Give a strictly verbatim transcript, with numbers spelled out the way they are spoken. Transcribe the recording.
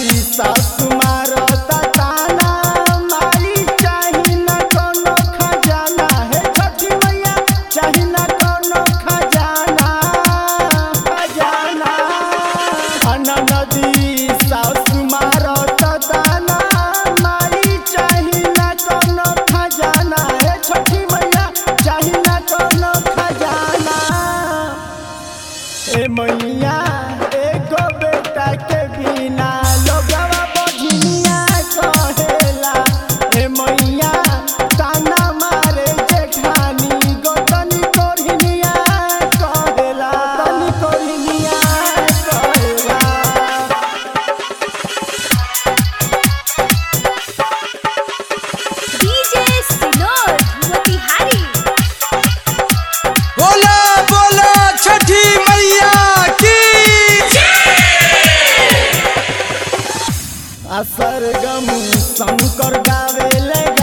सासु मारता ताना माई चाही ना कोनो खजाना हे छठी मैया चाही ना कोनो खजाना खजाना अन्ना नदी सासु मारता ताना माई चाही ना कोनो खजाना हे छठी मैया चाही ना कोनो खजाना ए मैया एगो बेटा के बिना लोगवा बझनिया कहेला ए मैया ताना मारे जेठानी गोतनी कोरहिनिया कहेला गोतनी कोरहिनिया कहेला। डीजे सिनोर मोतिहारी। बोला बोला छठी मैया की असरगम शंकर गावे ले